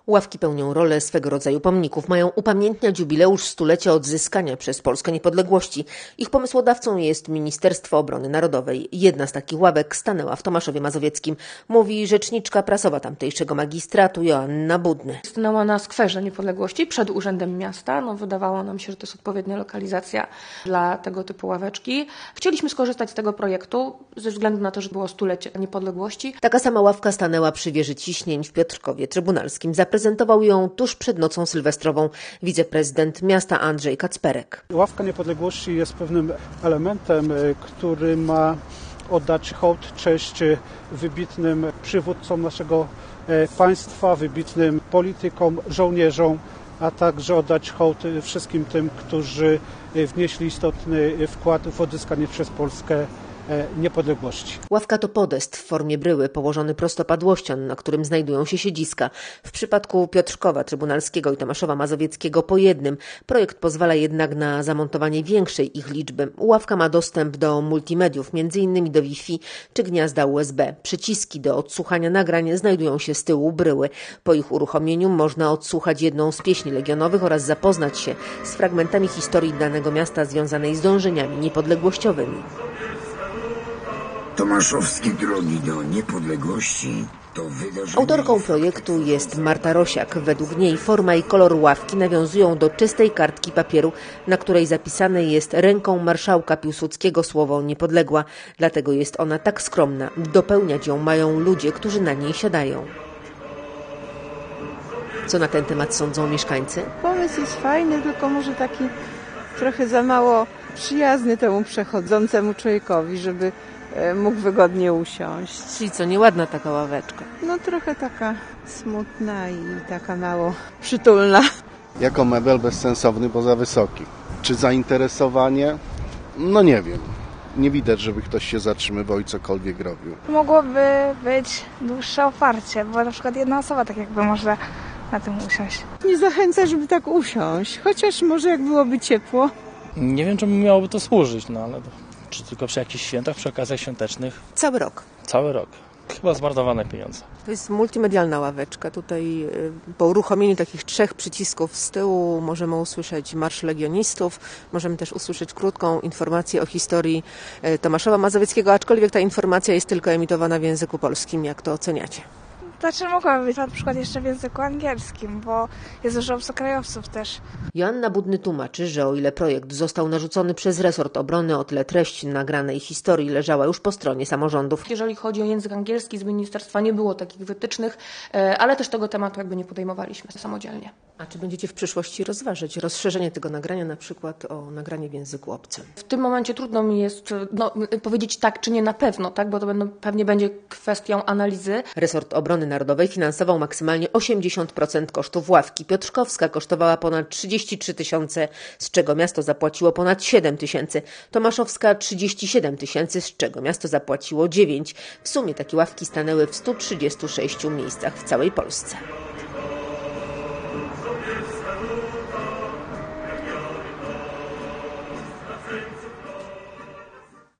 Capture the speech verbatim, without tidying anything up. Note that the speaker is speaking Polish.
Ławki pełnią rolę swego rodzaju pomników. Mają upamiętniać jubileusz stulecia odzyskania przez Polskę niepodległości. Ich pomysłodawcą jest Ministerstwo Obrony Narodowej. Jedna z takich ławek stanęła w Tomaszowie Mazowieckim. Mówi rzeczniczka prasowa tamtejszego magistratu Joanna Budny. Stanęła na skwerze Niepodległości przed Urzędem Miasta. No, wydawało nam się, że to jest odpowiednia lokalizacja dla tego typu ławeczki. Chcieliśmy skorzystać z tego projektu ze względu na to, że było stulecie niepodległości. Taka sama ławka stanęła przy wieży Ciśnień w Piotrkowie Trybunalskim. Zaprezentował ją tuż przed nocą sylwestrową wiceprezydent miasta Andrzej Kacperek. Ławka Niepodległości jest pewnym elementem, który ma oddać hołd, cześć wybitnym przywódcom naszego państwa, wybitnym politykom, żołnierzom, a także oddać hołd wszystkim tym, którzy wnieśli istotny wkład w odzyskanie przez Polskę niepodległości. Ławka to podest w formie bryły położony prostopadłościan, na którym znajdują się siedziska. W przypadku Piotrkowa Trybunalskiego i Tomaszowa Mazowieckiego po jednym. Projekt pozwala jednak na zamontowanie większej ich liczby. Ławka ma dostęp do multimediów, między innymi do Wi-Fi czy gniazda U S B. Przyciski do odsłuchania nagrań znajdują się z tyłu bryły. Po ich uruchomieniu można odsłuchać jedną z pieśni legionowych oraz zapoznać się z fragmentami historii danego miasta związanej z dążeniami niepodległościowymi. Tomaszowskie drogi do niepodległości to wydarzenie... Autorką projektu jest Marta Rosiak. Według niej forma i kolor ławki nawiązują do czystej kartki papieru, na której zapisane jest ręką marszałka Piłsudskiego słowo niepodległa. Dlatego jest ona tak skromna. Dopełniać ją mają ludzie, którzy na niej siadają. Co na ten temat sądzą mieszkańcy? Pomysł jest fajny, tylko może taki trochę za mało przyjazny temu przechodzącemu człowiekowi, żeby mógł wygodnie usiąść. Czyli co, nieładna taka ławeczka? No trochę taka smutna i taka mało przytulna. Jako mebel bezsensowny, bo za wysoki. Czy zainteresowanie? No nie wiem. Nie widać, żeby ktoś się zatrzymywał i cokolwiek robił. Mogłoby być dłuższe oparcie, bo na przykład jedna osoba tak jakby może na tym usiąść. Nie zachęca, żeby tak usiąść, chociaż może jak byłoby ciepło. Nie wiem, czemu miałoby to służyć, no ale czy tylko przy jakichś świętach, przy okazjach świątecznych? Cały rok. Cały rok. Chyba zmarnowane pieniądze. To jest multimedialna ławeczka. Tutaj po uruchomieniu takich trzech przycisków z tyłu możemy usłyszeć Marsz Legionistów, możemy też usłyszeć krótką informację o historii Tomaszowa Mazowieckiego, aczkolwiek ta informacja jest tylko emitowana w języku polskim. Jak to oceniacie? Znaczy mogłaby być na przykład jeszcze w języku angielskim, bo jest dużo obcokrajowców też. Joanna Budny tłumaczy, że o ile projekt został narzucony przez resort obrony, o tyle treść nagranej historii leżała już po stronie samorządów. Jeżeli chodzi o język angielski, z ministerstwa nie było takich wytycznych, ale też tego tematu jakby nie podejmowaliśmy samodzielnie. A czy będziecie w przyszłości rozważyć rozszerzenie tego nagrania na przykład o nagranie w języku obcym? W tym momencie trudno mi jest no, powiedzieć tak czy nie na pewno, tak, bo to będą, pewnie będzie kwestią analizy. Resort Obrony Narodowej finansował maksymalnie osiemdziesiąt procent kosztów ławki. Piotrkowska kosztowała ponad trzydzieści trzy tysiące, z czego miasto zapłaciło ponad siedem tysięcy. Tomaszowska trzydzieści siedem tysięcy, z czego miasto zapłaciło dziewięć. W sumie takie ławki stanęły w stu trzydziestu sześciu miejscach w całej Polsce.